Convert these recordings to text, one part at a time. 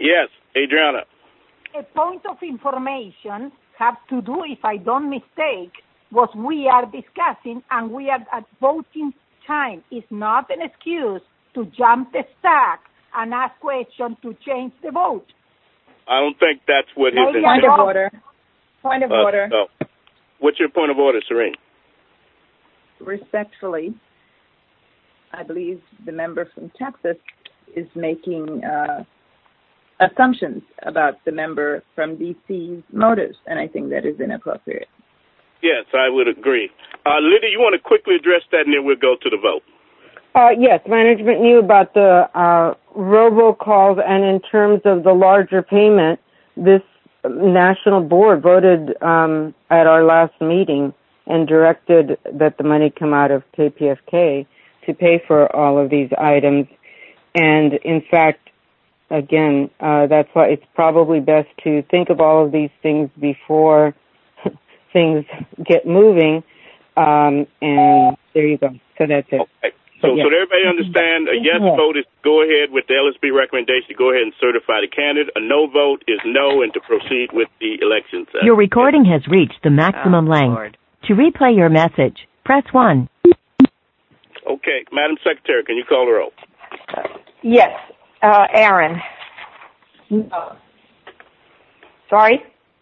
Yes, Adriana. A point of information have to do, if I don't mistake, what we are discussing, and we are at voting time. It's not an excuse to jump the stack and ask questions to change the vote. I don't think that's what his intent. Point of order. Point of order. What's your point of order, Serene? Respectfully, I believe the member from Texas is making assumptions about the member from D.C.'s motives, and I think that is inappropriate. Yes, I would agree. Lydia, you want to quickly address that, and then we'll go to the vote. Yes, management knew about the robocalls, and in terms of the larger payment, this national board voted at our last meeting and directed that the money come out of KPFK to pay for all of these items. And in fact, again, that's why it's probably best to think of all of these things before things get moving. And there you go. So that's it. Okay. So everybody understand, a yes vote is go ahead with the LSB recommendation, go ahead and certify the candidate. A no vote is no, and to proceed with the elections. Your recording has reached the maximum length. Lord. To replay your message, press 1. Okay. Madam Secretary, can you call the roll? Yes. Aaron. No. Sorry?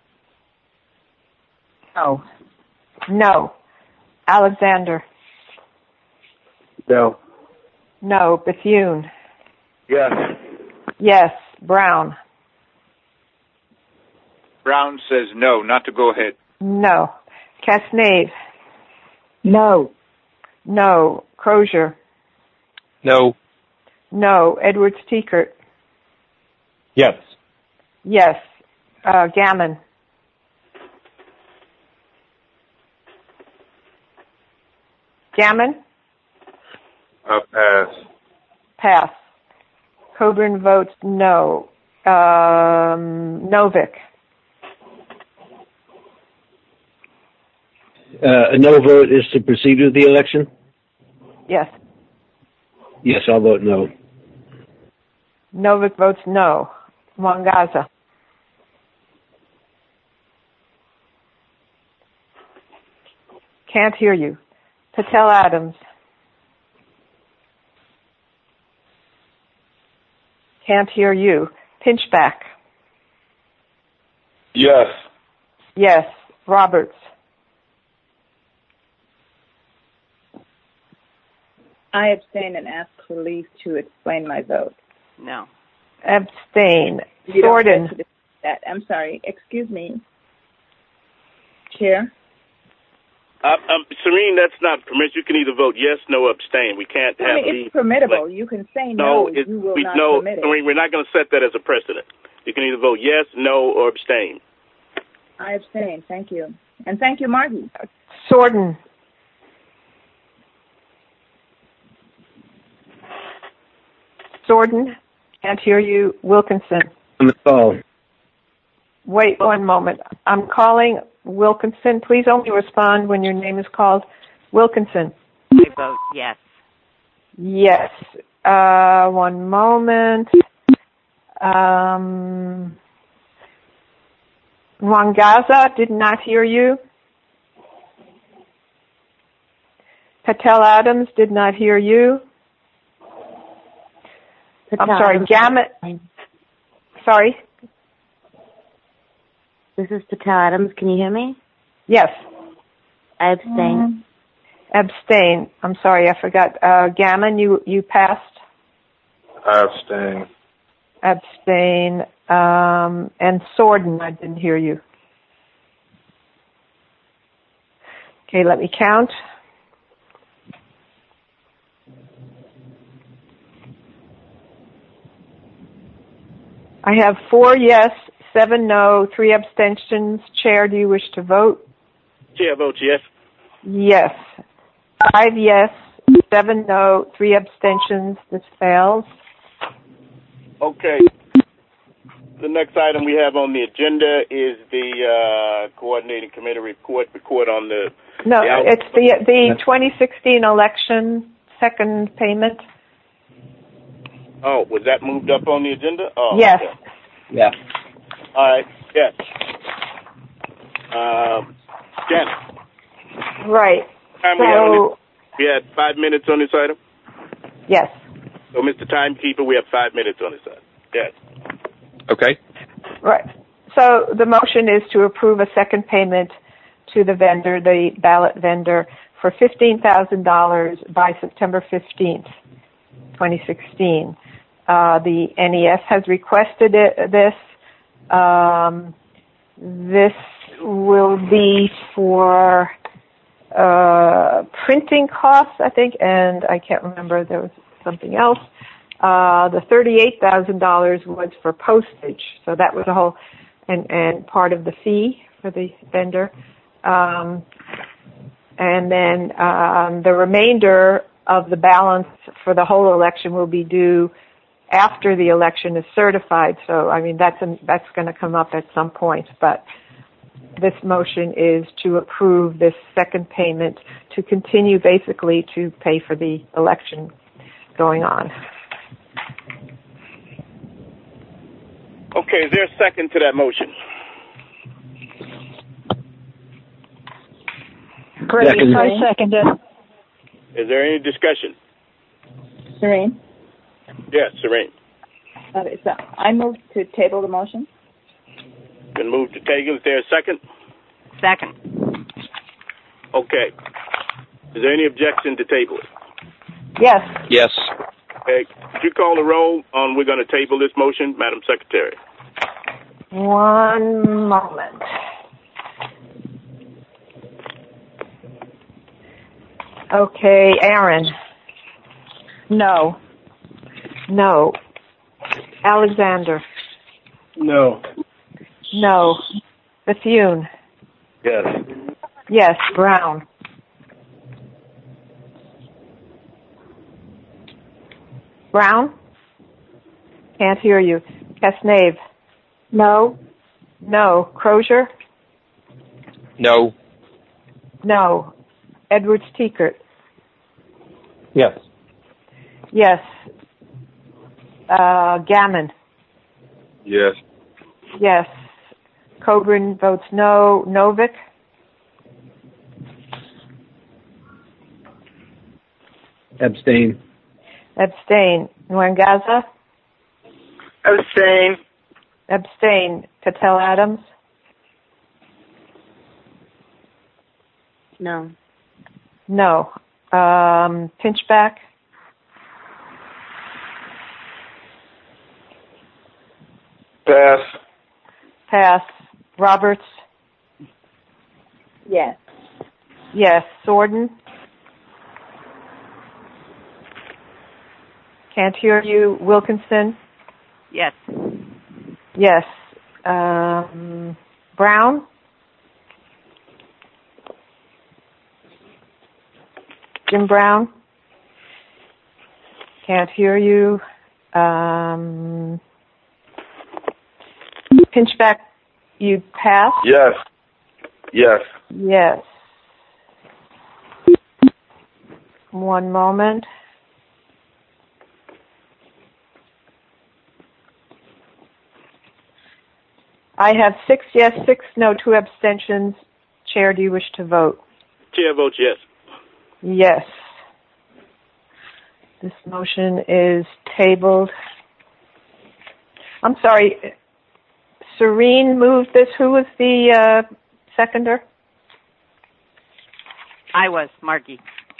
No. No. Alexander. No. No. Bethune. Yes. Yes. Brown. Brown says no, not to go ahead. No. Casnave. No. No. Crozier. No. No. Edwards Tiekert. Yes. Yes. Gammon. Gammon? Pass. Pass. Coburn votes no. Novick. A no vote is to proceed with the election? Yes. Yes, I'll vote no. Novick votes no. Wangaza. Can't hear you. Patel Adams. Can't hear you. Pinchback. Yes. Yes. Roberts. I abstain and ask for leave to explain my vote. No. Abstain. You Thornton. don't get to that. I'm sorry. Excuse me. Chair? Serene, that's not permitted. You can either vote yes, no, abstain. We can't have it's permittable. You can say no. You will not permit it. Serene, we're not going to set that as a precedent. You can either vote yes, no, or abstain. I abstain. Thank you. And thank you, Margie. Sorden. Sorden. Can't hear you. Wilkinson. On the call. Wait one moment. I'm calling Wilkinson. Please only respond when your name is called. Wilkinson. I vote yes. Yes. One moment. Wangaza, did not hear you. Patel Adams, did not hear you. I'm sorry, Gammon. Sorry? This is Patel Adams. Can you hear me? Yes. I abstain. Abstain. I'm sorry, I forgot. Gammon, you passed? I abstain. Abstain. And Sorden, I didn't hear you. Okay, let me count. I have 4 yes, 7 no, 3 abstentions. Chair, do you wish to vote? Chair votes yes. Yes. 5 yes, 7 no, 3 abstentions. This fails. Okay. The next item we have on the agenda is the coordinating committee report on the... No, it's the 2016 election second payment. Oh, was that moved up on the agenda? Oh, yes. Okay. Yeah. All right. Yes. Janet. Right. We had 5 minutes on this item? Yes. So, Mr. Timekeeper, we have 5 minutes on this item. Yes. Okay. Right. So the motion is to approve a second payment to the vendor, the ballot vendor, for $15,000 by September 15th, 2016. The NES has requested this. This will be for printing costs, I think, and I can't remember, there was something else. The $38,000 was for postage, so that was a whole, and part of the fee for the vendor. And then the remainder of the balance for the whole election will be due after the election is certified. So, I mean, that's going to come up at some point, but this motion is to approve this second payment to continue basically to pay for the election going on. Okay, is there a second to that motion? Great, I second it. Is there any discussion? Serene? Yes, Serene. Okay, so I move to table the motion. Been moved to table. Is there a second? Second. Okay. Is there any objection to table it? Yes. Yes. Okay. Could you call the roll on we're going to table this motion, Madam Secretary? One moment. Okay, Aaron. No. No. Alexander. No. No. Bethune. Yes. Yes. Brown. Brown? Can't hear you. Casnave. No. No. Crozier? No. No. Edwards Tiekert? Yes. Yes. Gammon? Yes. Yes. Coburn votes no. Novick? Abstain. Abstain. Nwangaza? Abstain. Abstain. Patel Adams? No. No. Pinchback? Pass. Pass. Roberts? Yes. Yes. Sorden? Can't hear you. Wilkinson? Yes. Yes. Brown? Jim Brown? Can't hear you. Pinchback, you pass? Yes. Yes. Yes. One moment. I have 6 yes, 6 no, 2 abstentions. Chair, do you wish to vote? Chair votes yes. Yes. This motion is tabled. I'm sorry. Serene moved this. Who was the seconder? I was, Margie.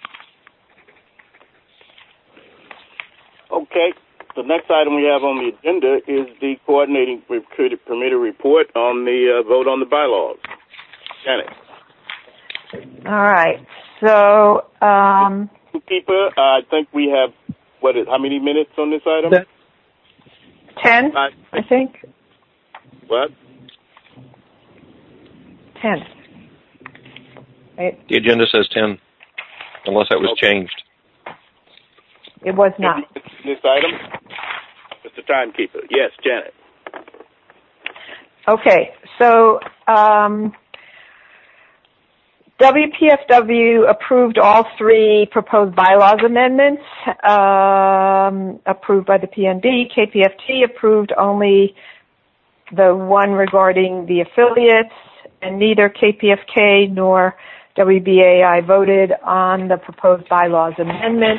Okay. The next item we have on the agenda is the coordinating committee report on the vote on the bylaws. Janet. All right. So, Keeper, I think we have, how many minutes on this item? 10, I think. What? 10. The agenda says 10, unless that was changed. It was not. This item? Mr. Timekeeper. Yes, Janet. Okay, so WPFW approved all 3 proposed bylaws amendments approved by the PNB. KPFT approved only the one regarding the affiliates, and neither KPFK nor WBAI voted on the proposed bylaws amendment.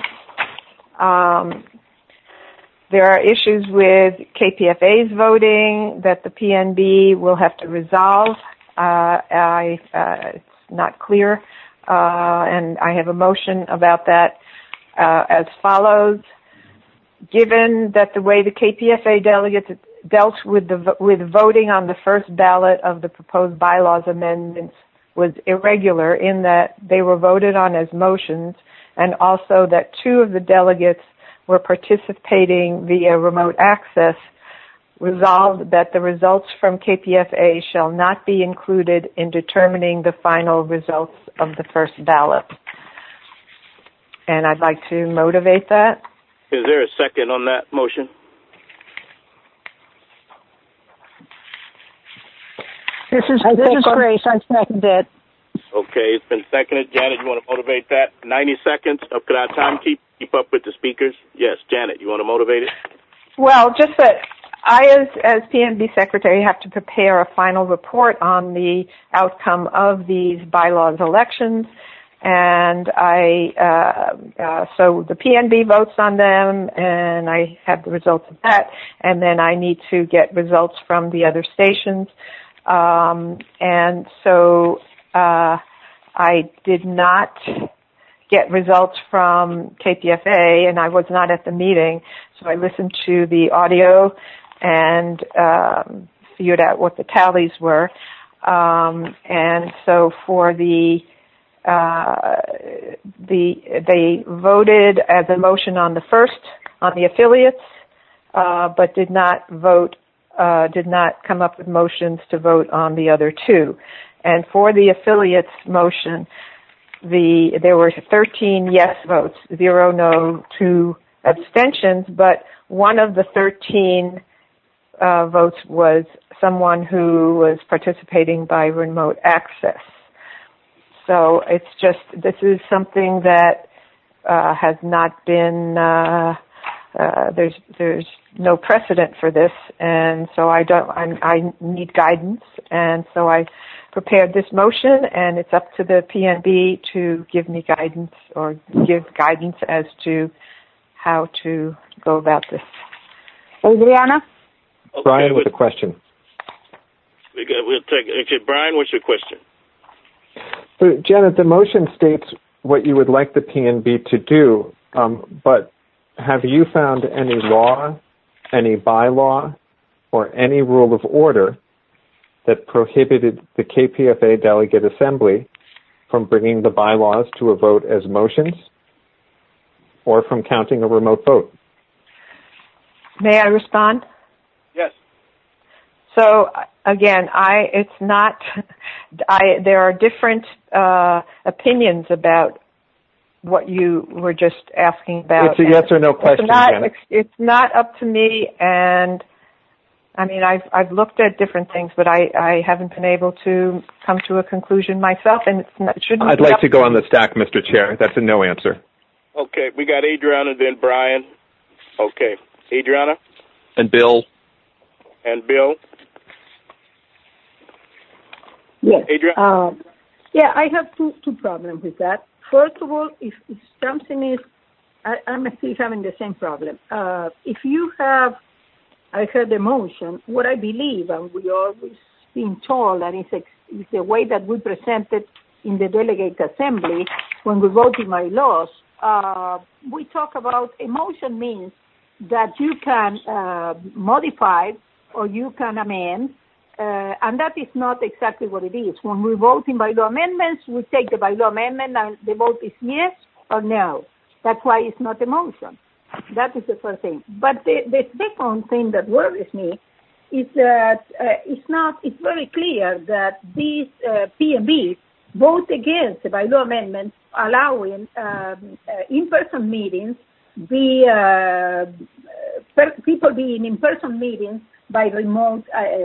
There are issues with KPFA's voting that the PNB will have to resolve. It's not clear, and I have a motion about that as follows. Given that the way the KPFA delegates dealt with voting on the first ballot of the proposed bylaws amendments was irregular in that they were voted on as motions, and also that two of the delegates were participating via remote access, resolved that the results from KPFA shall not be included in determining the final results of the first ballot. And I'd like to motivate that. Is there a second on that motion? This is Grace. I second it. Okay, it's been seconded. Janet, you want to motivate that? 90 seconds. Could our time keep up with the speakers? Yes, Janet, you want to motivate it? Well, just that I, as PNB Secretary, have to prepare a final report on the outcome of these bylaws elections, and so the PNB votes on them, and I have the results of that, and then I need to get results from the other stations, and so I did not get results from KPFA, and I was not at the meeting, so I listened to the audio and figured out what the tallies were. And so for they voted as a motion on the affiliates, but did not come up with motions to vote on the other two. And for the affiliates motion, there were 13 yes votes, 0 no, 2 abstentions, but one of the 13 votes was someone who was participating by remote access. So it's just, this is something that has not been, there's no precedent for this, and so I need guidance, and so I prepared this motion, and it's up to the PNB to give me guidance or give guidance as to how to go about this. Adriana? Okay, Brian with a question. We'll take it. Okay, Brian, what's your question? So, Janet, the motion states what you would like the PNB to do, but have you found any law, any bylaw, or any rule of order that prohibited the KPFA Delegate Assembly from bringing the bylaws to a vote as motions or from counting a remote vote? May I respond? Yes. So again, there are different opinions about what you were just asking about. It's a yes or no question, Janet. It's not up to me, and I mean, I've looked at different things, but I haven't been able to come to a conclusion myself, and it shouldn't. I'd like to go on the stack, Mr. Chair. That's a no answer. Okay, we got Adriana, then Brian. Okay, Adriana? And Bill? And Bill? Yes. Adriana? Yeah, I have two problems with that. First of all, if something is, I'm still having the same problem. If you have, I heard the motion, what I believe, and we always been told, and it's the way that we present it in the Delegate Assembly when we vote in my laws, we talk about a motion means that you can modify or you can amend, and that is not exactly what it is. When we vote in bylaw amendments, we take the bylaw amendment and the vote is yes or no. That's why it's not a motion. That is the first thing. But the second thing that worries me is that it's very clear that these PNB vote against the bylaw amendment allowing in-person meetings people being in-person meetings by remote,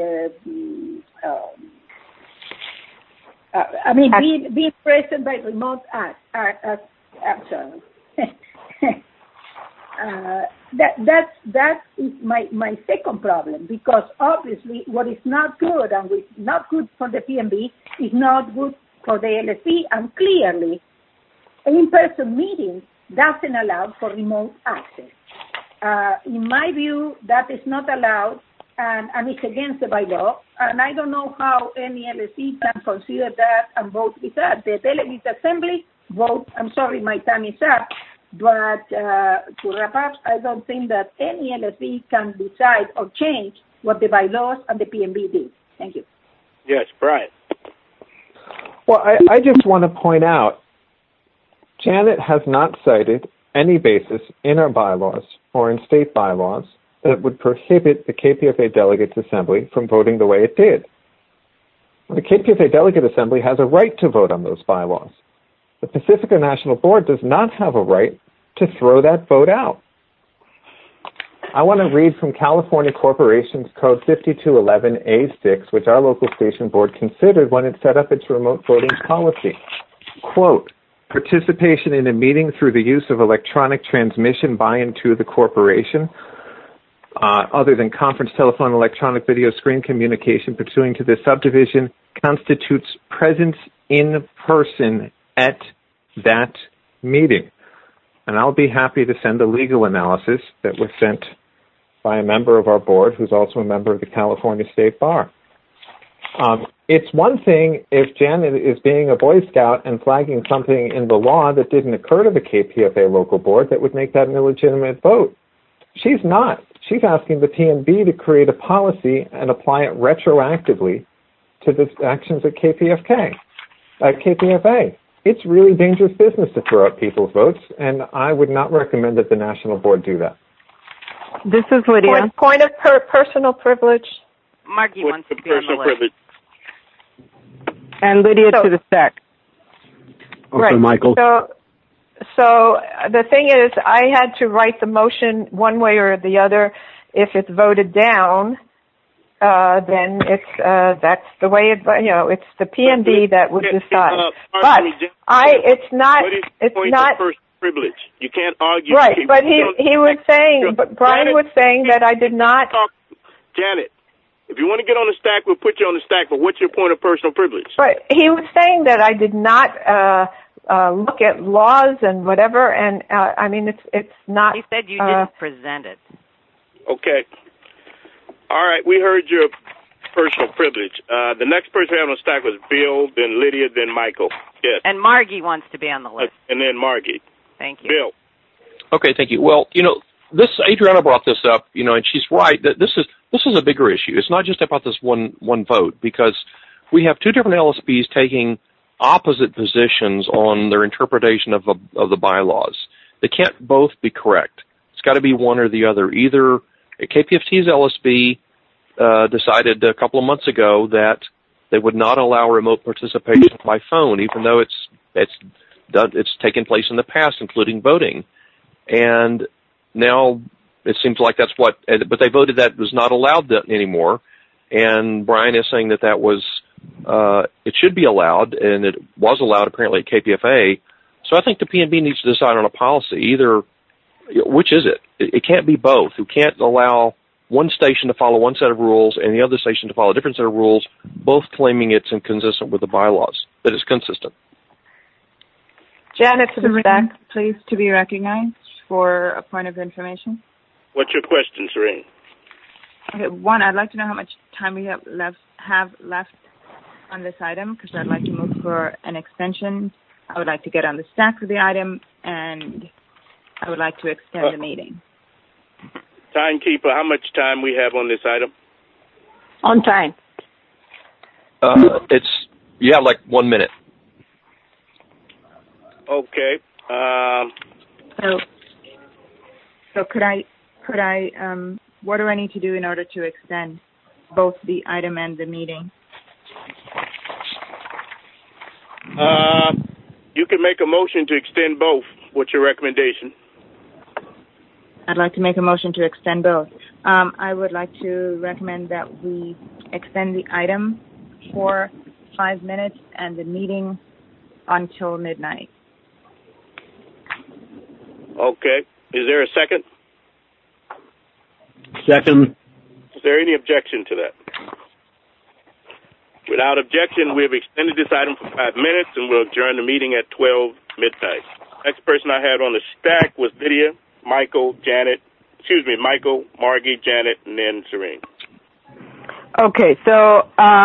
being present by remote action. That is my second problem, because obviously what is not good and what is not good for the PNB is not good for the LSP, and clearly in-person meetings doesn't allow for remote access. In my view, that is not allowed, and it's against the bylaw, and I don't know how any LSP can consider that and vote with that. The Delegate Assembly vote, I'm sorry, my time is up, but to wrap up, I don't think that any LSP can decide or change what the bylaws and the PNB did. Thank you. Yes, Brian. Well, I just want to point out, Janet has not cited any basis in our bylaws or in state bylaws that would prohibit the KPFA Delegates Assembly from voting the way it did. The KPFA Delegate Assembly has a right to vote on those bylaws. The Pacifica National Board does not have a right to throw that vote out. I want to read from California Corporations Code 5211A6, which our local station board considered when it set up its remote voting policy. Quote, participation in a meeting through the use of electronic transmission by and to the corporation, other than conference, telephone, electronic video screen communication pursuant to this subdivision, constitutes presence in person at that meeting. And I'll be happy to send a legal analysis that was sent by a member of our board who's also a member of the California State Bar. It's one thing if Janet is being a Boy Scout and flagging something in the law that didn't occur to the KPFA local board that would make that an illegitimate vote. She's not. She's asking the PNB to create a policy and apply it retroactively to the actions at KPFA. It's really dangerous business to throw out people's votes, and I would not recommend that the National Board do that. This is Lydia. Point of personal privilege. Margie wants to be on the list. And Lydia to the SEC. Okay, Michael. So the thing is, I had to write the motion one way or the other. If it's voted down, then it's that's the way it. It's the PNB that would decide. It's not. Personal privilege. You can't argue. Right, but he was saying. But Brian was saying that I did not. Janet, if you want to get on the stack, we'll put you on the stack. But what's your point of personal privilege? Right. He was saying that I did not look at laws and whatever, and I mean it's not. He said you didn't present it. Okay. All right. We heard your personal privilege. The next person we have on the stack was Bill, then Lydia, then Michael. Yes. And Margie wants to be on the list. And then Margie. Thank you. Bill. Okay. Thank you. Well, Adriana brought this up, and she's right that this is a bigger issue. It's not just about this one vote, because we have two different LSPs taking opposite positions on their interpretation of the bylaws. They can't both be correct. It's got to be one or the other. Either KPFT's LSP decided a couple of months ago that they would not allow remote participation by phone, even though it's taken place in the past, including voting, and now it seems like that's what. But they voted that was not allowed anymore, and Brian is saying that was. It should be allowed, and it was allowed apparently at KPFA. So I think the PNB needs to decide on a policy. Either, which is it? It can't be both. You can't allow one station to follow one set of rules and the other station to follow a different set of rules, both claiming it's inconsistent with the bylaws, that it's consistent. Janet to the stack, please, to be recognized for a point of information. What's your question, Serene? Okay, one, I'd like to know how much time we have left on this item, because I'd like to move for an extension. I would like to get on the stack for the item, and I would like to extend the meeting. Timekeeper, how much time we have on this item? On time. You have like 1 minute. Okay. So could I? What do I need to do in order to extend both the item and the meeting? You can make a motion to extend both. What's your recommendation? I'd like to make a motion to extend both. I would like to recommend that we extend the item for 5 minutes and the meeting until midnight. Okay. Is there a second? Second. Is there any objection to that? Without objection, we have extended this item for 5 minutes, and we'll adjourn the meeting at 12 midnight. Next person I had on the stack was Lydia, Michael, Margie, Janet, and then Serene. Okay, so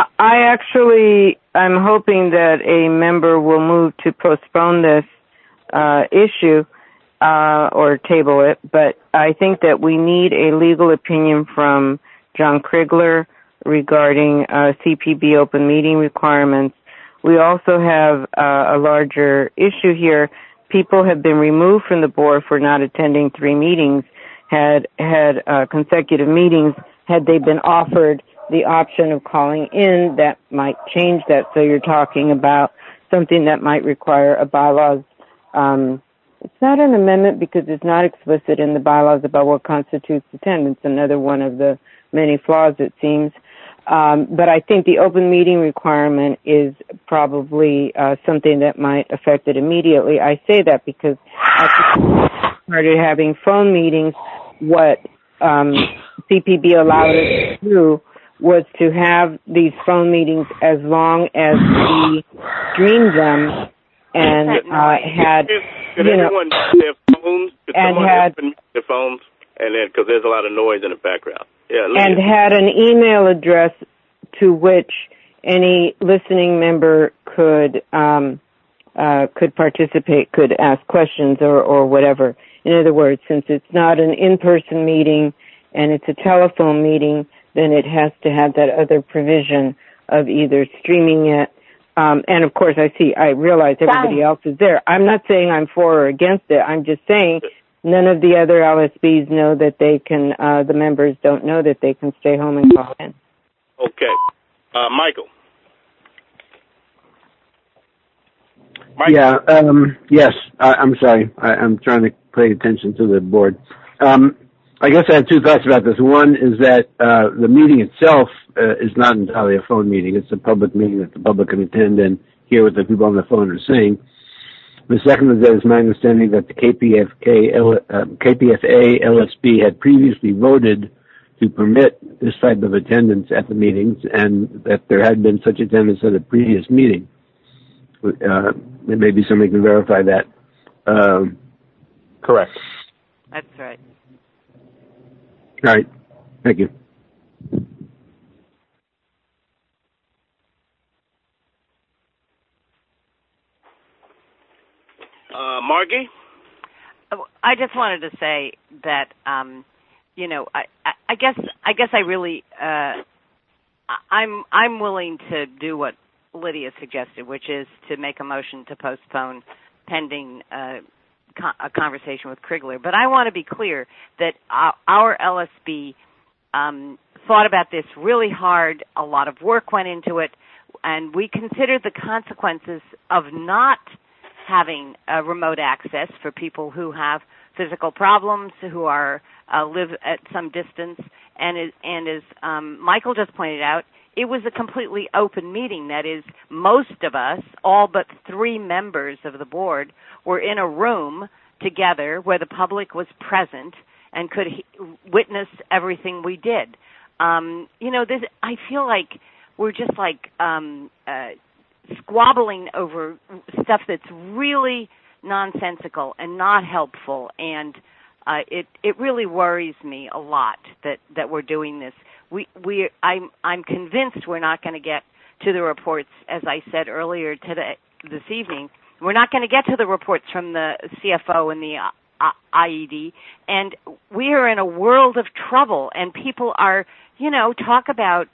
I'm hoping that a member will move to postpone this issue or table it, but I think that we need a legal opinion from John Krigler regarding CPB open meeting requirements. We also have a larger issue here. People have been removed from the board for not attending 3 meetings, had consecutive meetings. Had they been offered the option of calling in, that might change that. So you're talking about something that might require a bylaws. It's not an amendment because it's not explicit in the bylaws about what constitutes attendance, another one of the many flaws, it seems. But I think the open meeting requirement is probably something that might affect it immediately. I say that because after we started having phone meetings, what CPB allowed us to do was to have these phone meetings as long as we streamed them and had, Could anyone use their phones? Could someone open their phones? And then, because there's a lot of noise in the background. Yeah, and had an email address to which any listening member could participate, could ask questions or whatever. In other words, since it's not an in-person meeting and it's a telephone meeting, then it has to have that other provision of either streaming it. And of course, I realize everybody else is there. I'm not saying I'm for or against it. I'm just saying none of the other LSBs know that they can, the members don't know that they can stay home and call in. Okay. Michael. Yeah, yes, I'm sorry. I'm trying to pay attention to the board. I guess I have 2 thoughts about this. One is that the meeting itself is not entirely a phone meeting. It's a public meeting that the public can attend and hear what the people on the phone are saying. The second is that it's my understanding that the KPFA LSB had previously voted to permit this type of attendance at the meetings, and that there had been such attendance at a previous meeting. Maybe somebody can verify that. Correct. That's right. All right. Thank you. Margie? I just wanted to say that, I guess I really, I'm willing to do what Lydia suggested, which is to make a motion to postpone pending a conversation with Krigler. But I want to be clear that our LSB thought about this really hard. A lot of work went into it, and we considered the consequences of not having remote access for people who have physical problems, who are live at some distance, and as Michael just pointed out, it was a completely open meeting. That is, most of us, all but 3 members of the board, were in a room together where the public was present and could witness everything we did. This, I feel like we're just like squabbling over stuff that's really nonsensical and not helpful, and it really worries me a lot that we're doing this. I'm convinced we're not going to get to the reports, as I said earlier this evening. We're not going to get to the reports from the CFO and the IED, and we are in a world of trouble. And people are, talk about,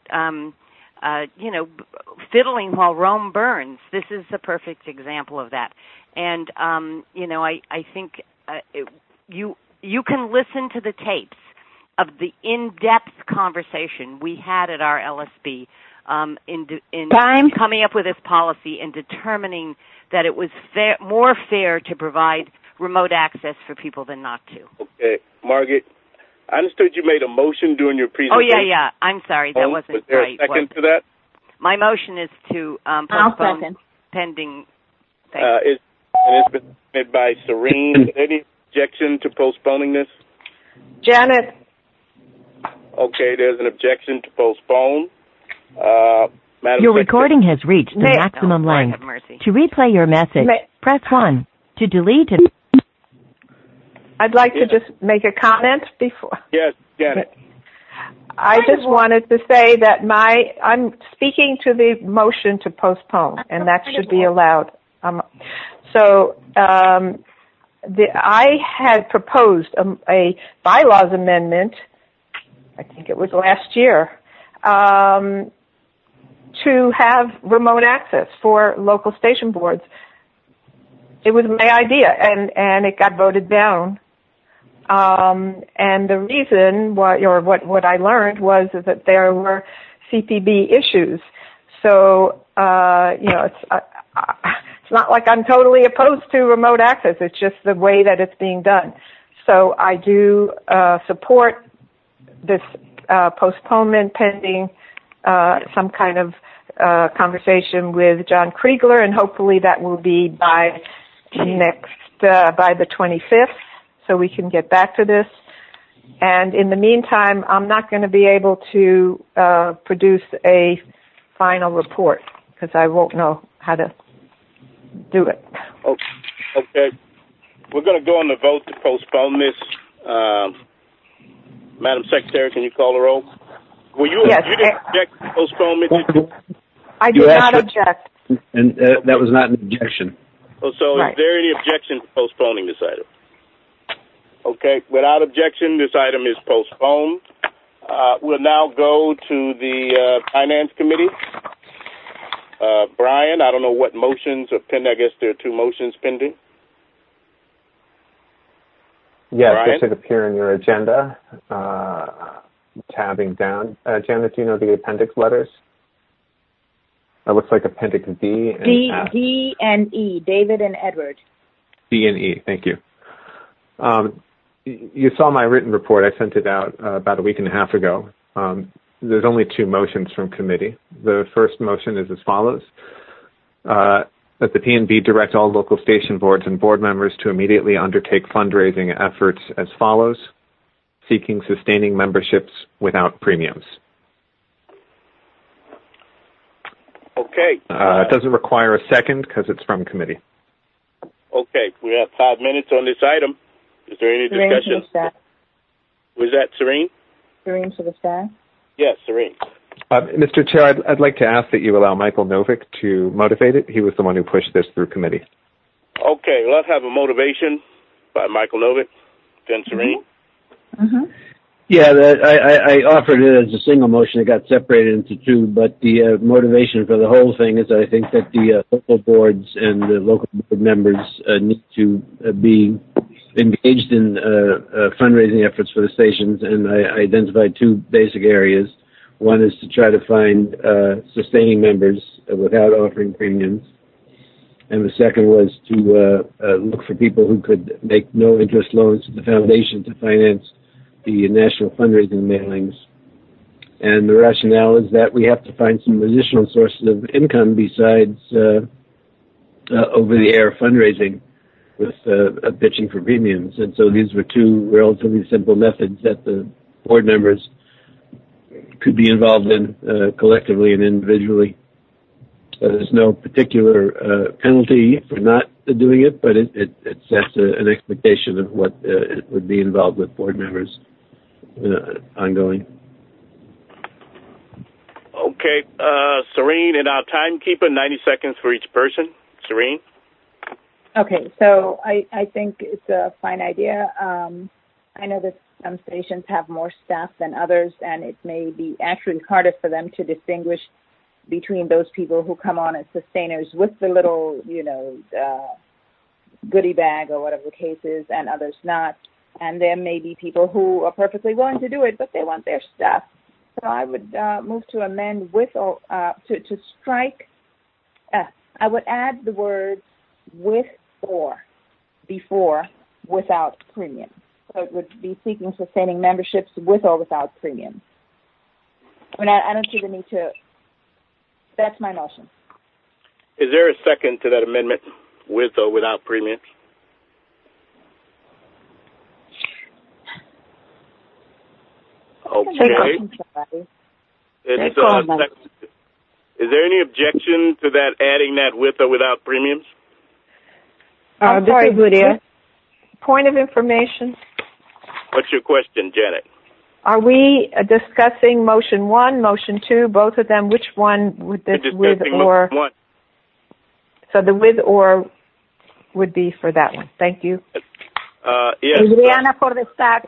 fiddling while Rome burns. This is the perfect example of that. And I think you can listen to the tapes of the in-depth conversation we had at our LSB in coming up with this policy and determining that it was more fair to provide remote access for people than not to. Okay. Margaret, I understood you made a motion during your presentation. Oh, yeah. I'm sorry. That wasn't right. Was there a second to that? My motion is to postpone pending. It's been submitted by Serene. objection to postponing this? Janet. Okay, there's an objection to postpone. Madam Your Secretary. recording has reached the maximum length. To replay your message, press 1. To delete it. I'd like to just make a comment before. Yes, Janet. I just wanted to say that I'm speaking to the motion to postpone, and that should be allowed. I had proposed a bylaws amendment, I think it was last year, to have remote access for local station boards. It was my idea, and it got voted down. And the reason, what I learned was that there were CPB issues. So, it's not like I'm totally opposed to remote access. It's just the way that it's being done. So I do support this postponement pending some kind of conversation with John Kriegler, and hopefully that will be by the 25th, so we can get back to this. And in the meantime, I'm not going to be able to produce a final report because I won't know how to do it. Okay. We're going to go on the vote to postpone this. Madam Secretary, can you call the roll? Yes. You didn't object to postponement? I did not object. And that was not an objection. So right. Is there any objection to postponing this item? Okay. Without objection, this item is postponed. We'll now go to the Finance Committee. Brian, I don't know what motions are pending. I guess there are two motions pending. Yes, this should appear in your agenda. Tabbing down. Janet, do you know the appendix letters? It looks like Appendix D and F. D and E, David and Edward. D and E, thank you. You saw my written report. I sent it out about a week and a half ago. There's only two motions from committee. The first motion is as follows. That the PNB direct all local station boards and board members to immediately undertake fundraising efforts as follows, seeking sustaining memberships without premiums. Okay. It doesn't require a second because it's from committee. Okay. We have 5 minutes on this item. Is there any discussion? Was that Serene? Serene for the staff? Yes, Serene. Mr. Chair, I'd like to ask that you allow Michael Novick to motivate it. He was the one who pushed this through committee. Okay, let's have a motivation by Michael Novick, then Serene. Mm-hmm. Yeah, I offered it as a single motion. It got separated into two, but the motivation for the whole thing is I think that the local boards and the local board members need to be engaged in fundraising efforts for the stations, and I identified two basic areas. One is to try to find sustaining members without offering premiums, and the second was to look for people who could make no-interest loans to the foundation to finance the national fundraising mailings. And the rationale is that we have to find some additional sources of income besides over-the-air fundraising with pitching for premiums. And so these were two relatively simple methods that the board members could be involved in collectively and individually. There's no particular penalty for not doing it, but it sets an expectation of what it would be involved with board members ongoing. Okay, Serene, and our timekeeper, 90 seconds for each person. Serene? Okay, so I think it's a fine idea. I know that some stations have more staff than others, and it may be actually harder for them to distinguish between those people who come on as sustainers with the little, goodie bag or whatever the case is, and others not. And there may be people who are perfectly willing to do it, but they want their stuff. So I would move to amend with or to strike. I would add the words with or before without premium. So it would be seeking sustaining memberships with or without premium. I mean, I don't see the need to. That's my motion. Is there a second to that amendment, with or without premiums? Okay. Is there any objection to that, adding that with or without premiums? I'm sorry, Lydia. Point of information. What's your question, Janet? Are we discussing motion 1, motion 2, both of them? Which one would this with or? One. So the with or would be for that one. Thank you. Yes. Adriana for the stack.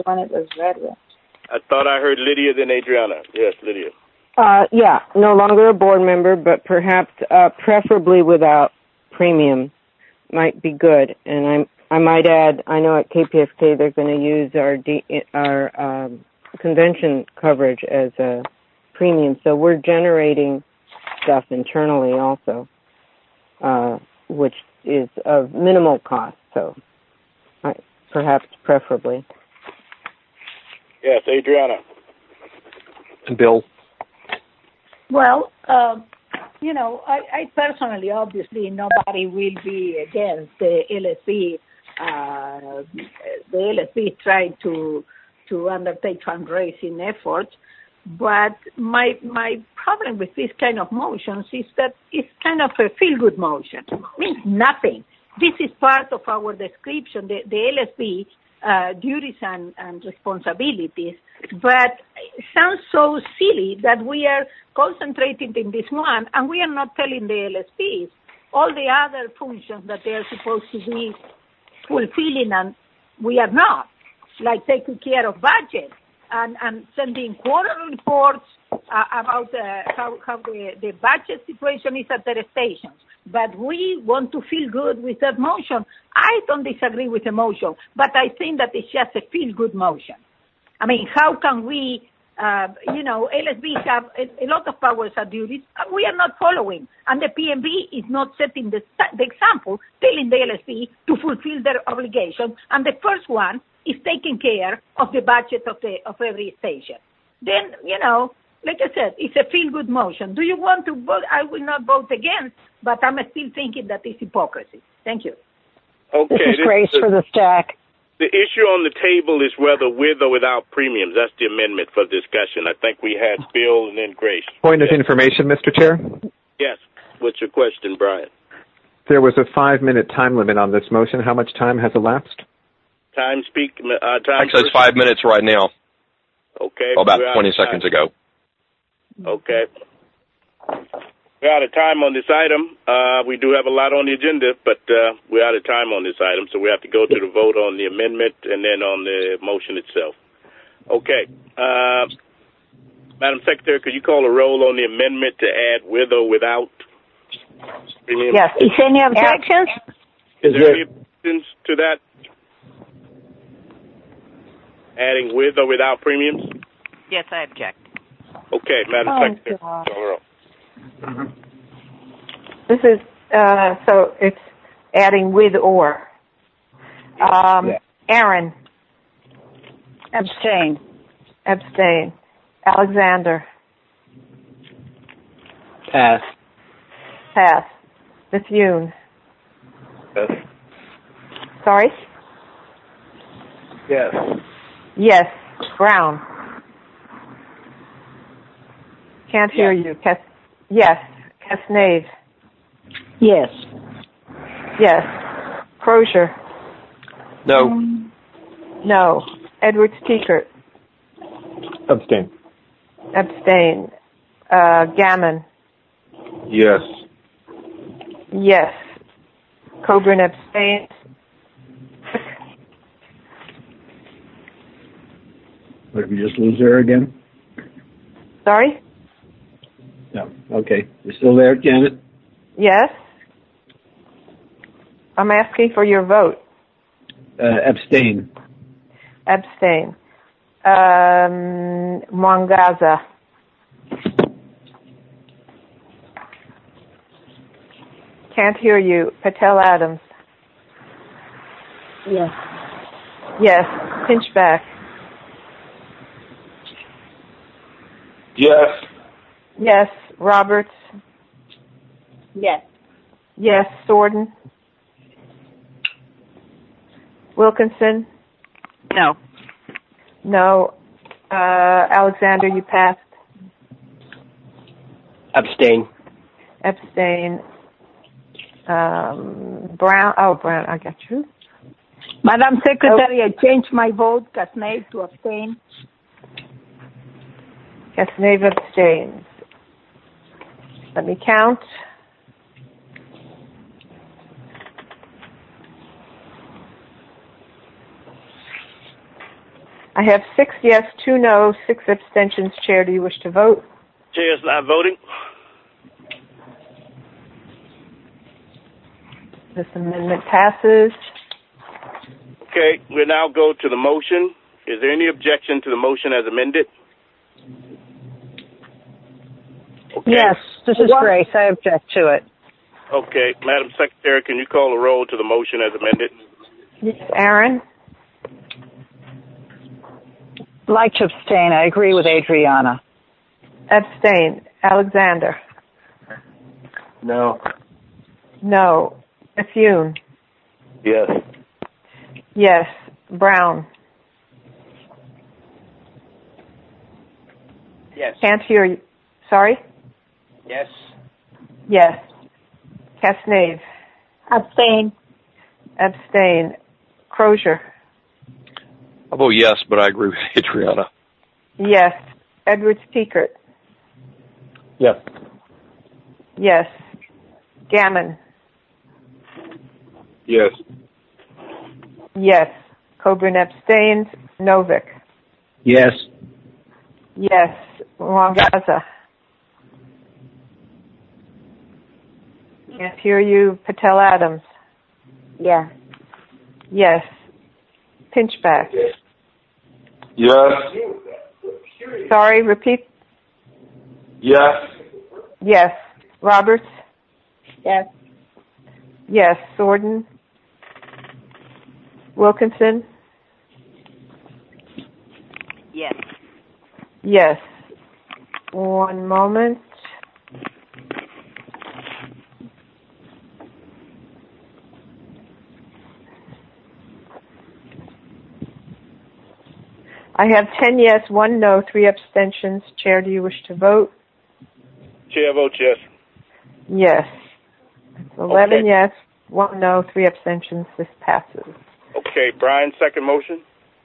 I thought I heard Lydia, then Adriana. Yes, Lydia. Yeah, no longer a board member, but perhaps preferably without premium might be good. And I might add, I know at KPFK they're going to use our convention coverage as a premium, so we're generating stuff internally also, which is of minimal cost. So perhaps preferably. Yes, Adriana. And Bill. Well, I personally, obviously, nobody will be against the LSP. The LSP trying to undertake fundraising efforts, but my problem with this kind of motions is that it's kind of a feel-good motion. It means nothing. This is part of our description, the LSP duties and responsibilities, but it sounds so silly that we are concentrating in this one and we are not telling the LSPs all the other functions that they are supposed to be fulfilling, and we are not, like taking care of budget and sending quarter reports about how the budget situation is at their stations. But we want to feel good with that motion. I don't disagree with the motion, but I think that it's just a feel-good motion. I mean, how can we, LSBs have a lot of powers and duties, and we are not following. And the PNB is not setting the example, telling the LSB to fulfill their obligation. And the first one is taking care of the budget of every station. Then, like I said, it's a feel-good motion. Do you want to vote? I will not vote against, but I'm still thinking that it's hypocrisy. Thank you. Okay. This is Grace for the stack. The issue on the table is whether with or without premiums. That's the amendment for discussion. I think we had Bill and then Grace. Point of information, Mr. Chair? Yes. What's your question, Brian? There was a 5-minute time limit on this motion. How much time has elapsed? Actually, it's 5 minutes right now. Okay. Well, about 20 seconds ago. Okay. We're out of time on this item. We do have a lot on the agenda, but we're out of time on this item, so we have to go to the vote on the amendment and then on the motion itself. Okay. Madam Secretary, could you call a roll on the amendment to add with or without premiums? Yes. Is any objections? Is there any objections to that? Adding with or without premiums? Yes, I object. Okay, Madam Secretary. This is, so it's adding with or. Aaron. Abstain. Alexander. Pass. Ms. Yoon. Yes. Sorry? Yes. Yes. Brown. Can't hear you. Yes. Casnave. Yes. Yes. Crozier. No. No. Edwards Teekert. Abstain. Gammon. Yes. Yes. Coburn abstains. Did we just lose her again? Sorry? No. Okay. You're still there, Janet? Yes. I'm asking for your vote. Abstain. Mwangaza. Can't hear you. Patel Adams. Yes. Yes. Pinchback. Yes. Yes. Roberts. Yes. Yes. Sorden. Wilkinson. No. No. Alexander, you passed. Abstain. Brown, I got you. Madam Secretary, I changed my vote, Kasnev, to abstain. Kasnev abstains. Let me count. I have 6 yes, 2 no, 6 abstentions. Chair, do you wish to vote? Chair is not voting. This amendment passes. Okay, we now go to the motion. Is there any objection to the motion as amended? Okay. Yes, this is Grace. I object to it. Okay, Madam Secretary, can you call a roll to the motion as amended? Yes, Aaron? Like to abstain. I agree with Adriana. Abstain. Alexander? No. No. Bethune? Yes. Yes. Brown? Yes. Can't hear you. Sorry? Yes. Yes. Kasnev? Abstain. Crozier? I vote yes, but I agree with Adriana. Yes. Edwards-Pickert? Yes. Yes. Gammon? Yes. Yes. Coburn abstains. Novick? Yes. Yes. Rwagaza? Can't hear you. Patel Adams? Yes. Yes. Pinchback? Yes. Sorry, repeat. Yes. Yes. Roberts? Yes. Yes. Sorden? Wilkinson? Yes. Yes. One moment. I have 10 yes, 1 no, 3 abstentions. Chair, do you wish to vote? Chair votes yes. Yes. 11 Okay. yes, 1 no, 3 abstentions. This passes. Okay, Brian, second motion.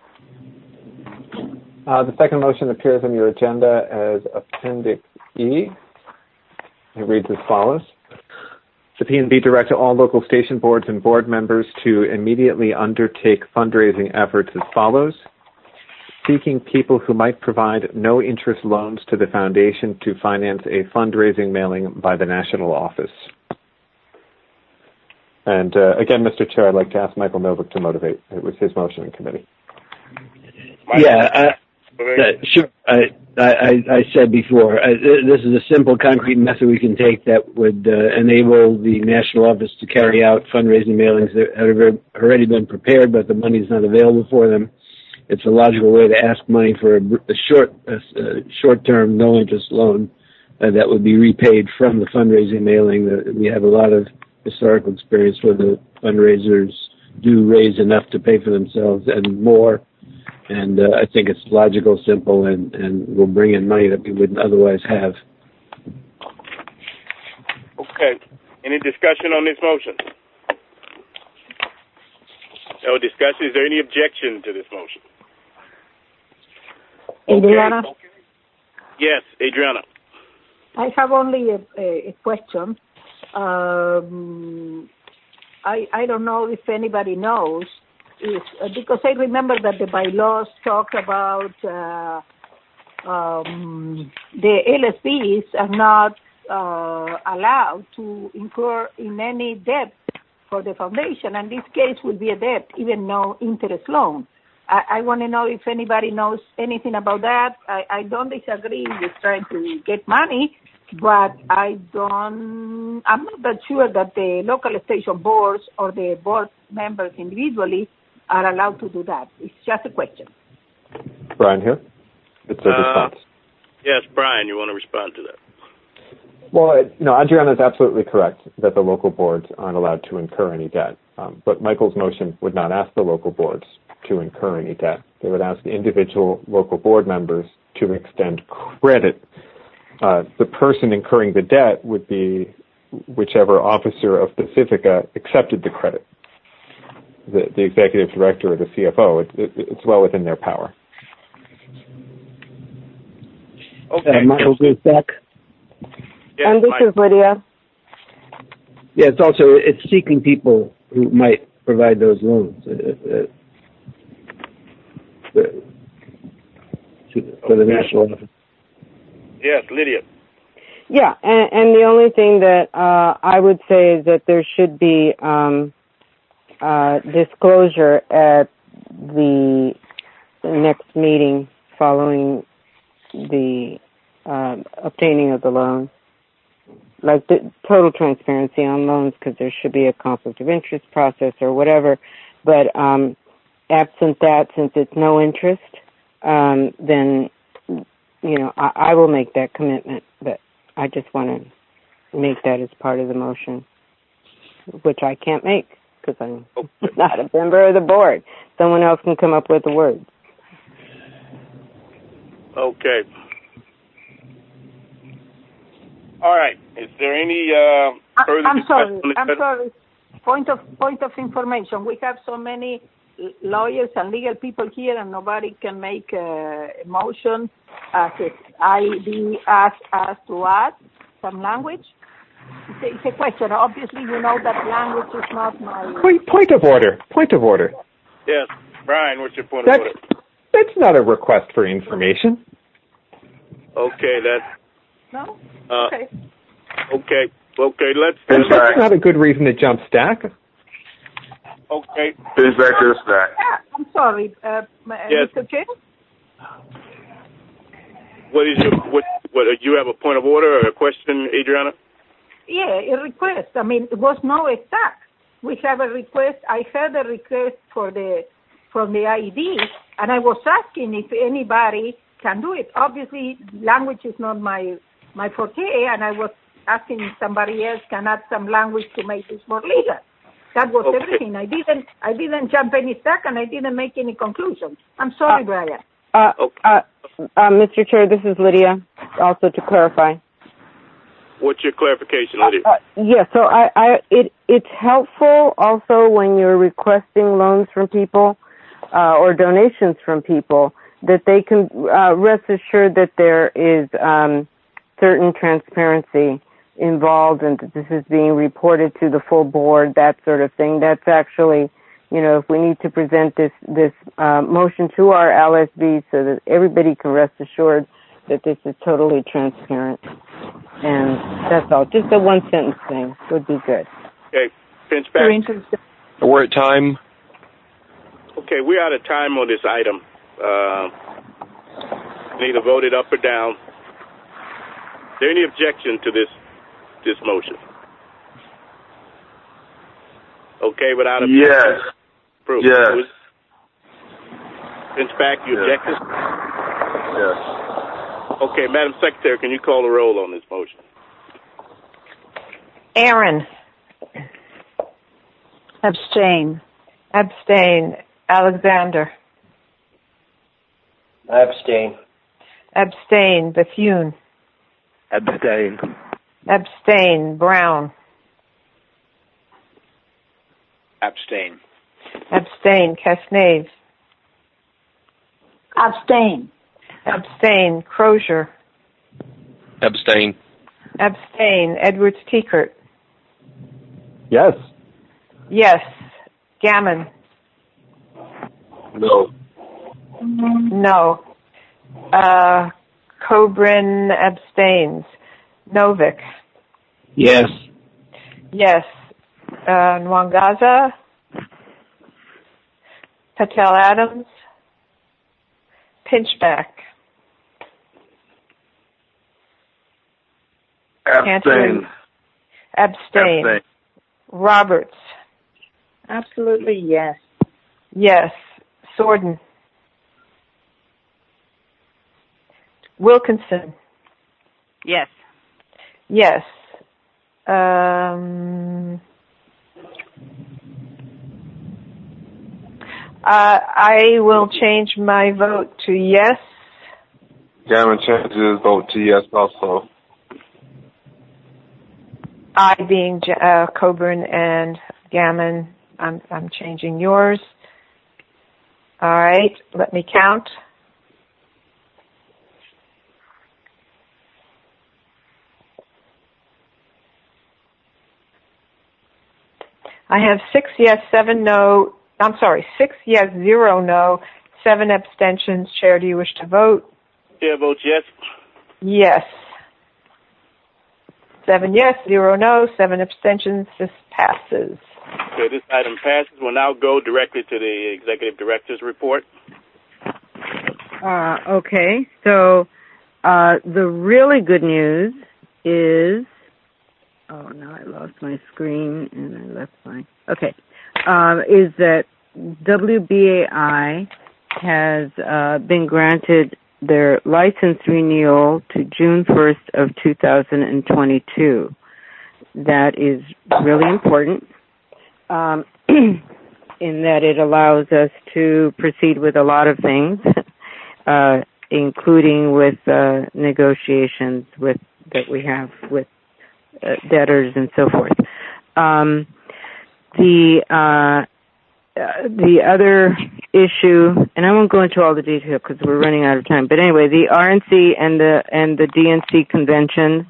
The second motion appears on your agenda as Appendix E. It reads as follows. The P&B directs all local station boards and board members to immediately undertake fundraising efforts as follows. Seeking people who might provide no-interest loans to the foundation to finance a fundraising mailing by the national office. And again, Mr. Chair, I'd like to ask Michael Novick to motivate. It was his motion in committee. Yeah, sure. I said before, this is a simple, concrete method we can take that would enable the national office to carry out fundraising mailings that have already been prepared, but the money is not available for them. It's a logical way to ask money for a short-term, no-interest loan that would be repaid from the fundraising mailing. We have a lot of historical experience where the fundraisers do raise enough to pay for themselves and more. And I think it's logical, simple, and will bring in money that we wouldn't otherwise have. Okay. Any discussion on this motion? No discussion. Is there any objection to this motion? Adriana? Okay. Yes, Adriana. I have only a question. I don't know if anybody knows, because I remember that the bylaws talk about the LSPs are not allowed to incur in any debt for the foundation, and this case will be a debt, even no interest loan. I want to know if anybody knows anything about that. I don't disagree with trying to get money, but I'm not that sure that the local station boards or the board members individually are allowed to do that. It's just a question. Brian here. It's a response. Yes, Brian, you want to respond to that? Well, Adriana is absolutely correct that the local boards aren't allowed to incur any debt. But Michael's motion would not ask the local boards to incur any debt. They would ask the individual local board members to extend credit. The person incurring the debt would be whichever officer of Pacifica accepted the credit, the executive director or the CFO. It's well within their power. Okay. Michael goes back. Yes, and this is Lydia. Yeah, it's seeking people who might provide those loans for the national office. Yes, Lydia. Yeah, and the only thing that I would say is that there should be disclosure at the next meeting following the obtaining of the loan. Like the total transparency on loans, because there should be a conflict of interest process or whatever. But absent that, since it's no interest, then, I will make that commitment. But I just want to make that as part of the motion, which I can't make because I'm not a member of the board. Someone else can come up with the words. Okay. All right. Is there any further discussion? I'm sorry. Point of information. We have so many lawyers and legal people here, and nobody can make a motion as ID asked us to add some language. It's a question. Obviously, you know that language is not my... Point of order. Yes. Brian, what's your point of order? That's not a request for information. Okay, No? Okay. Okay, let's... That's not a good reason to jump stack. Okay. Finish back to the stack. Yeah, I'm sorry, yes. Mr. Chair? What you have a point of order or a question, Adriana? Yeah, a request. I mean, it was no stack. We have a request. I had a request from the ID, and I was asking if anybody can do it. Obviously, language is not my forte, and I was asking if somebody else can add some language to make this more legal. That was everything. I didn't jump any stack, and I didn't make any conclusions. I'm sorry, Brian. Mr. Chair, this is Lydia. Also to clarify. What's your clarification, Lydia? Yeah, so it's helpful also when you're requesting loans from people or donations from people that they can rest assured that there is certain transparency involved and that this is being reported to the full board, that sort of thing. That's actually, if we need to present this motion to our LSB so that everybody can rest assured that this is totally transparent. And that's all. Just a one-sentence thing would be good. Okay. Pinch back. We're at time. Okay, we're out of time on this item. Need to vote it up or down. Is there any objection to this motion? Okay, without objection? Yes. Approved. Yes. Pinch back, you object? Yes. Okay, Madam Secretary, can you call the roll on this motion? Aaron. Abstain. Alexander. Abstain. Bethune. Abstain. Brown. Abstain. Casnave. Abstain. Crozier. Abstain. Edwards Tiekert. Yes. Gammon. No. Coburn abstains. Novick. Yes. Nwangaza. Patel Adams. Pinchback. Abstain. Roberts. Absolutely, yes. Sorden. Wilkinson. Yes. I will change my vote to yes. Gammon changes his vote to yes also. I being Coburn and Gammon, I'm changing yours. All right, let me count. I have 6 yes, 7 no. I'm sorry, 6 yes, 0 no, 7 abstentions. Chair, do you wish to vote? Chair votes yes. Yes. 7 yes, 0 no, 7 abstentions. This passes. Okay, this item passes. We'll now go directly to the Executive Director's report. Okay, so the really good news is, oh, now I lost my screen and I left my, okay, is that WBAI has been granted their license renewal to June 1st of 2022. That is really important in that it allows us to proceed with a lot of things, including with negotiations that we have with debtors and so forth. The other issue, and I won't go into all the detail because we're running out of time, but anyway, the RNC and the DNC conventions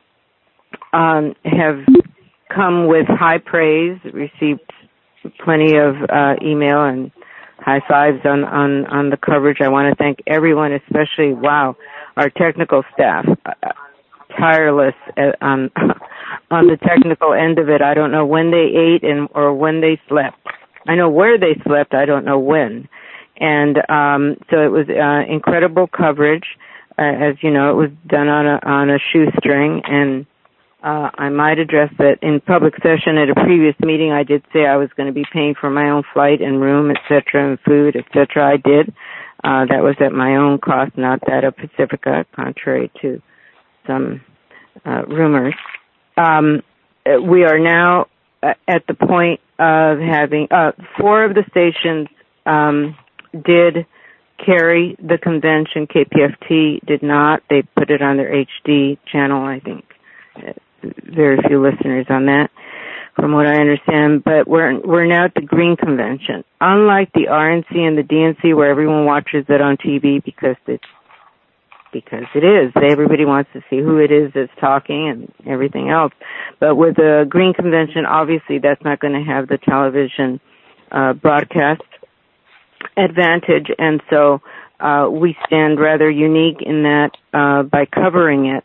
have come with high praise, received plenty of email and high fives on the coverage. I want to thank everyone, especially, our technical staff, tireless on the technical end of it. I don't know when they ate or when they slept. I know where they slept. I don't know when. And so it was incredible coverage. As you know, it was done on a shoestring. And I might address that in public session at a previous meeting. I did say I was going to be paying for my own flight and room, et cetera, and food, et cetera. I did. That was at my own cost, not that of Pacifica, contrary to some rumors. We are now at the point of having 4 of the stations did carry the convention. KPFT did not. They put it on their HD channel, I think. Very few listeners on that, from what I understand. But we're now at the Green Convention. Unlike the RNC and the DNC, where everyone watches it on TV because it is. Everybody wants to see who it is that's talking and everything else. But with the Green Convention, obviously that's not going to have the television broadcast advantage. And so we stand rather unique in that by covering it,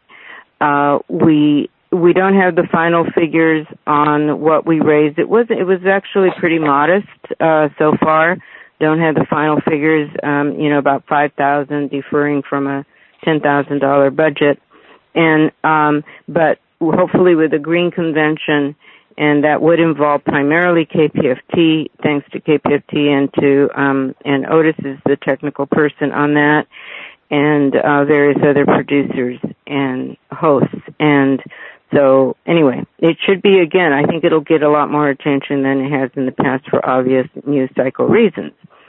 we don't have the final figures on what we raised. It was actually pretty modest so far. Don't have the final figures, about $5,000 deferring from a $10,000 budget, and but hopefully with the Green Convention, and that would involve primarily KPFT, thanks to KPFT and Otis is the technical person on that, and various other producers and hosts. And so anyway, it should be, again, I think it'll get a lot more attention than it has in the past for obvious news cycle reasons.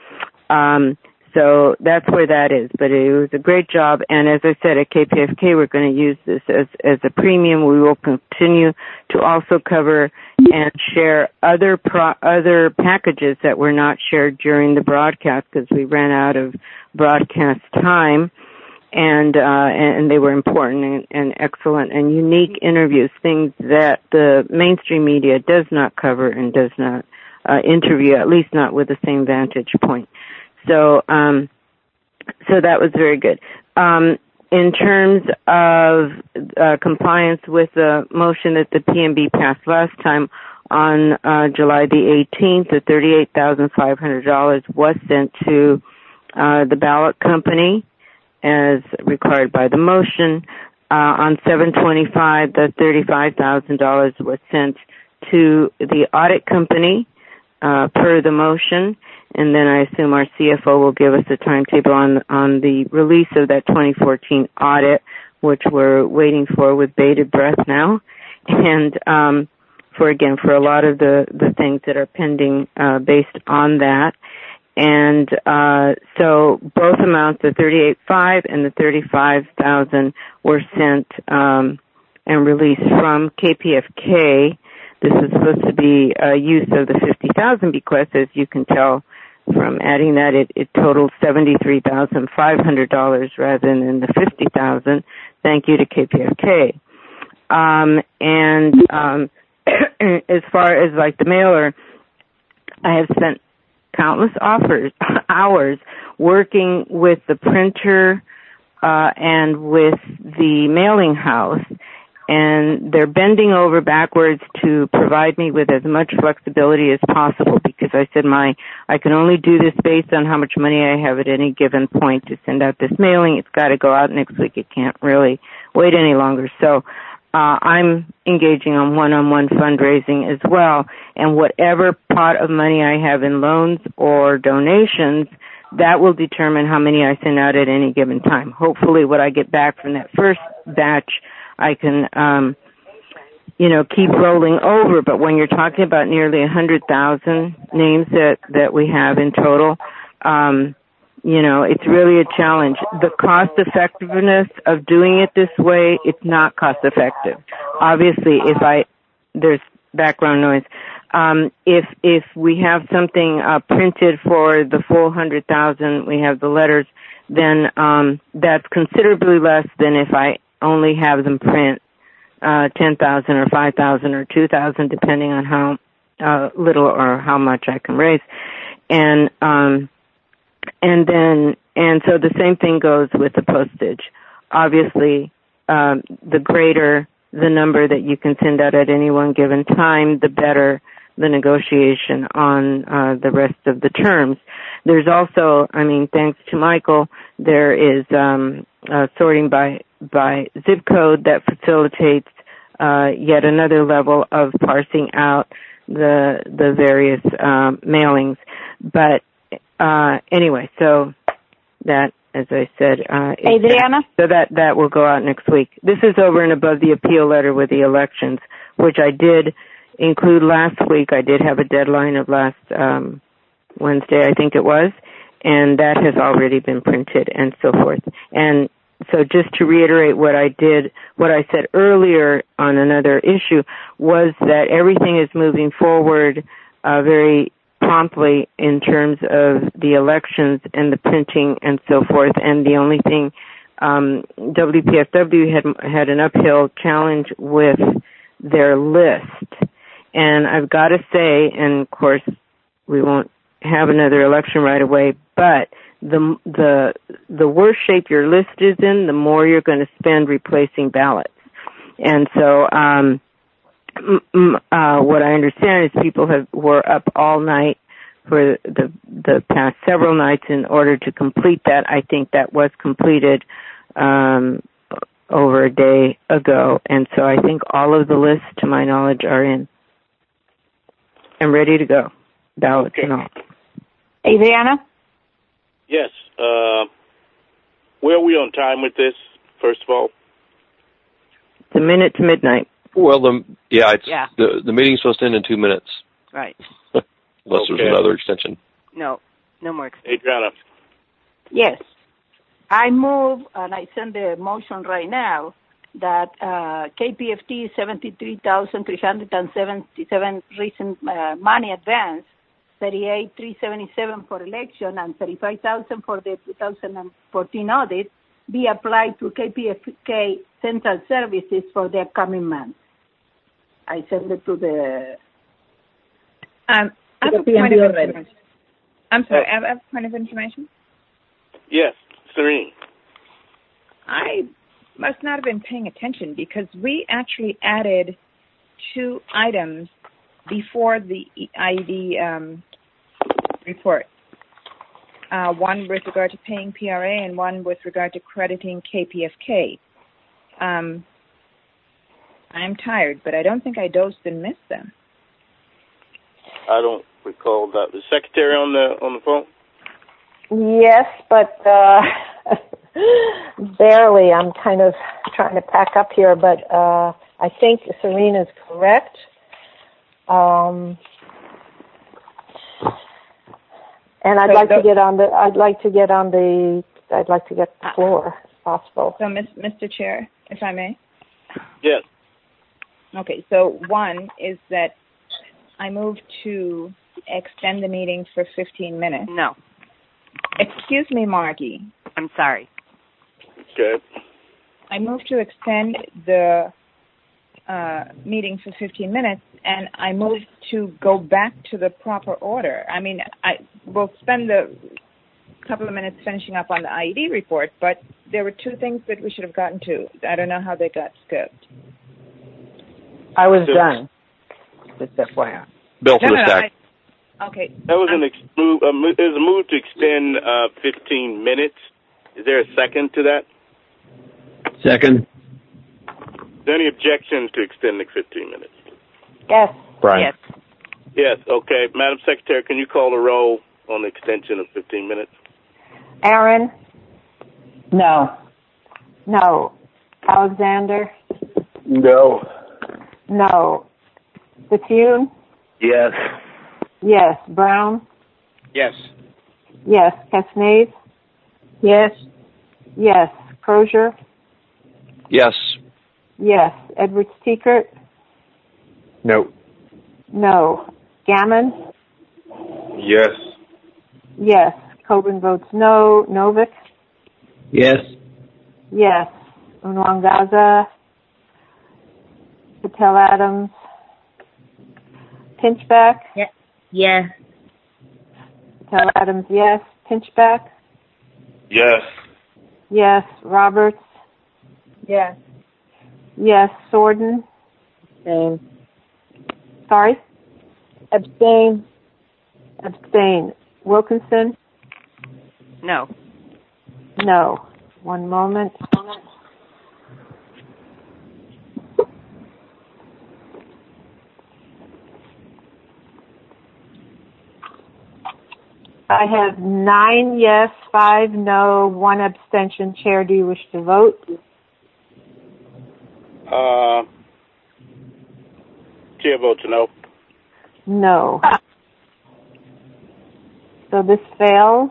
So that's where that is. But it was a great job. And as I said, at KPFK, we're going to use this as a premium. We will continue to also cover and share other packages that were not shared during the broadcast because we ran out of broadcast time. And they were important and excellent and unique interviews, things that the mainstream media does not cover and does not interview, at least not with the same vantage point. So that was very good. In terms of compliance with the motion that the PNB passed last time on July the 18th, the $38,500 was sent to the ballot company as required by the motion. On 7/25, the $35,000 was sent to the audit company per the motion. And then I assume our CFO will give us a timetable on the release of that 2014 audit, which we're waiting for with bated breath now. And for a lot of the things that are pending based on that. And so both amounts, the $38,500 and the $35,000, were sent and released from KPFK. This is supposed to be a use of the $50,000 bequest. As you can tell from adding that, it totaled $73,500 rather than the $50,000. Thank you to KPFK. As far as like the mailer, I have spent countless hours working with the printer and with the mailing house, and they're bending over backwards to provide me with as much flexibility as possible, because I said I can only do this based on how much money I have at any given point to send out this mailing. It's got to go out next week. It can't really wait any longer. So I'm engaging on one-on-one fundraising as well, and whatever pot of money I have in loans or donations, that will determine how many I send out at any given time. Hopefully what I get back from that first batch, I can, keep rolling over. But when you're talking about nearly 100,000 names that we have in total, it's really a challenge. The cost effectiveness of doing it this way, it's not cost effective. Obviously, there's background noise. If we have something printed for the full 100,000, we have the letters, then that's considerably less than if I only have them print 10,000 or 5,000 or 2,000, depending on how little or how much I can raise. And so the same thing goes with the postage. Obviously, the greater the number that you can send out at any one given time, the better the negotiation on the rest of the terms. There's also, thanks to Michael, there is sorting by zip code that facilitates yet another level of parsing out the various mailings. But anyway, so that, as I said, Adriana? So that will go out next week. This is over and above the appeal letter with the elections, which I did include last week. I did have a deadline of last Wednesday, I think it was, and that has already been printed and so forth. And so just to reiterate what I said earlier on another issue was that everything is moving forward very promptly in terms of the elections and the printing and so forth. And the only thing, WPFW had an uphill challenge with their list. And I've got to say, and of course we won't have another election right away, but the worse shape your list is in, the more you're going to spend replacing ballots. And so what I understand is people were up all night for the past several nights in order to complete that. I think that was completed over a day ago, and so I think all of the lists, to my knowledge, are in and ready to go, ballots and all. Adriana? Yes. Where are we on time with this, first of all? It's a minute to midnight. Well, the meeting's supposed to end in 2 minutes. Right. Unless there's another extension. No more extension. Adriana? Yes. I move, and I send the motion right now, that KPFT 73,377 recent money advance, 38,377 for election, and 35,000 for the 2014 audit be applied to KPFK Central Services for the upcoming month. I send it to the. I have a point of information. I'm sorry, I have a point of information? Yes, Serene. I must not have been paying attention because we actually added 2 items before the IED report. One with regard to paying PRA and one with regard to crediting KPFK. I'm tired, but I don't think I dozed and missed them. I don't recall that. The secretary on the phone? Yes, but barely. I'm kind of trying to pack up here, but I think Serena's correct. And I'd like to get the floor if possible. So, Mr. Chair, if I may. Yes. Okay, so one is that I move to extend the meeting for 15 minutes. No. Excuse me, Margie. I'm sorry. Okay. I move to extend the meeting for 15 minutes, and I move to go back to the proper order. I mean, we'll spend a couple of minutes finishing up on the IED report, but there were two things that we should have gotten to. I don't know how they got skipped. I was done. Just FYI. Bill for the stack. Okay. That was a move to extend 15 minutes. Is there a second to that? Second. Is there any objection to extending 15 minutes? Yes. Brian. Yes. Yes. Okay. Madam Secretary, can you call the roll on the extension of 15 minutes? Aaron? No. No. Alexander? No. No. Bethune? Yes. Yes. Brown? Yes. Yes. Casnave? Yes. Yes. Crozier? Yes. Yes. Edwards Tiekert? No. No. Gammon? Yes. Yes. Coburn votes no. Novick? Yes. Yes. Unwangaza? Patel Adams? Pinchback? Yes. Patel Adams, yes. Pinchback? Yes. Yes. Roberts? Yes. Yes. Sorden? Abstain. Sorry? Abstain. Abstain. Wilkinson? No. No. One moment. I have 9 yes, 5 no, 1 abstention. Chair, do you wish to vote? Chair votes no. No. So this fails.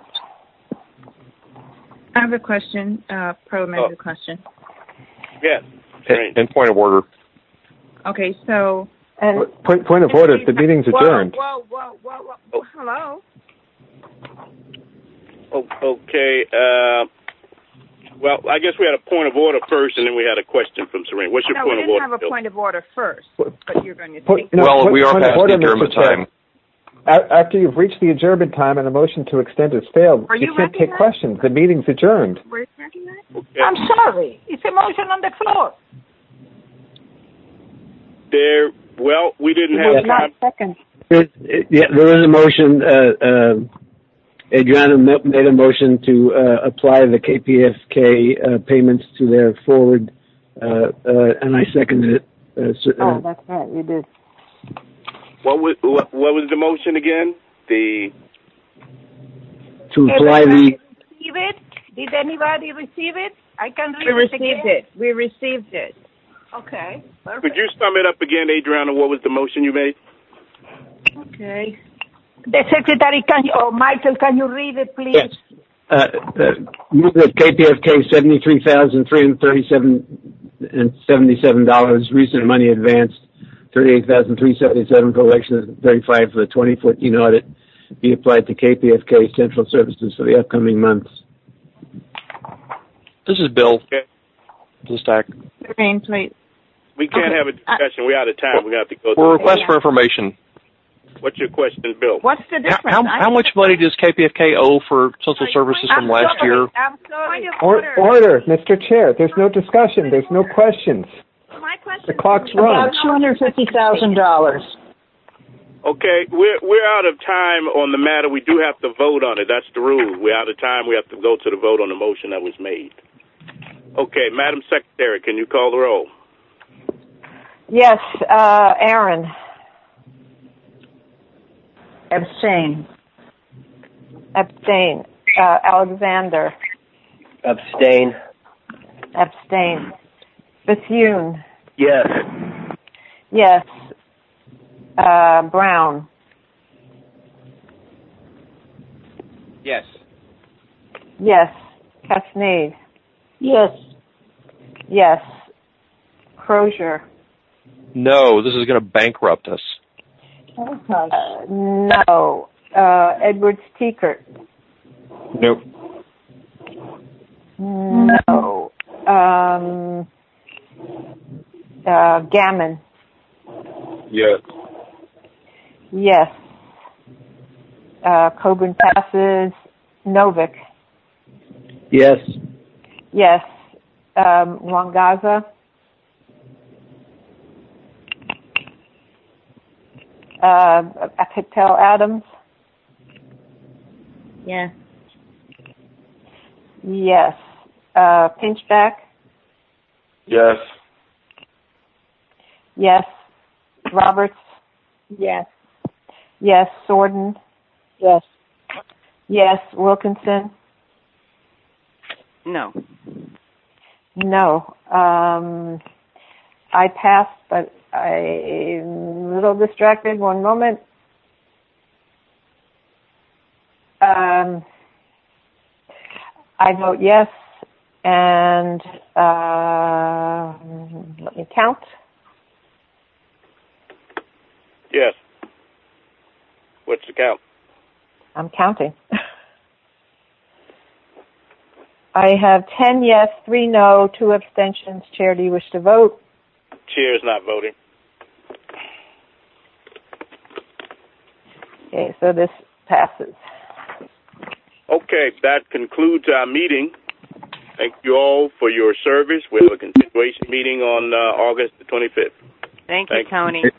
I have a question, parliamentary question. Yes. And point of order. Okay, so... Point of order, the meeting's adjourned. Whoa. Hello? Okay. Well, I guess we had a point of order first, and then we had a question from Serene. What's your point of order? No, we didn't have a point of order first, but you're going to take... We are past the adjournment time. After you've reached the adjournment time and a motion to extend has failed, you can't take questions. The meeting's adjourned. Were you recognized? Okay. I'm sorry. It's a motion on the floor. We didn't have time. Second. There was a motion. Adriana made a motion to apply the KPFK payments to their forward, and I seconded it. That's right. You did. What was the motion again? To apply the... Receive it? Did anybody receive it? I can read We received it. Okay. Perfect. Could you sum it up again, Adriana? What was the motion you made? Okay. The secretary, Michael, can you read it, please? Yes. Move that KPFK $73,337.77, recent money advanced, $38,377 for election of 35 for the 2014 audit, be applied to KPFK Central Services for the upcoming months. This is Bill. Okay. The stack. Serene, please. We can't have a discussion. We're out of time. We have to go. We're request for information. What's your question, Bill? What's the difference? How much money does KPFK owe for social services from last year? I'm sorry. Order, Mr. Chair. There's no discussion. There's no questions. My question. The clock's run. About $250,000. Okay, we're out of time on the matter. We do have to vote on it. That's the rule. We're out of time. We have to go to the vote on the motion that was made. Okay, Madam Secretary, can you call the roll? Yes, Aaron. Abstain. Abstain. Alexander. Abstain. Abstain. Bethune. Yes. Yes. Brown. Yes. Yes. Castaneda. Yes. Yes. Crozier. No, this is going to bankrupt us. No. Edwards-Tiekert. Nope. No. Gammon. Yes. Yes. Coburn passes. Novick. Yes. Yes. Rwagaza. Patel Adams. Yes. Yes. Pinchback. Yes. Yes. Roberts. Yes. Yes. Sorden. Yes. Yes. Wilkinson. No. No. I passed, but I'm a little distracted. One moment. I vote yes, and let me count. Yes. What's the count? I'm counting. I have 10 yes, 3 no, 2 abstentions. Chair, do you wish to vote? Chair is not voting. Okay, so this passes. Okay, that concludes our meeting. Thank you all for your service. We have a continuation meeting on August the 25th. Thank you, Tony.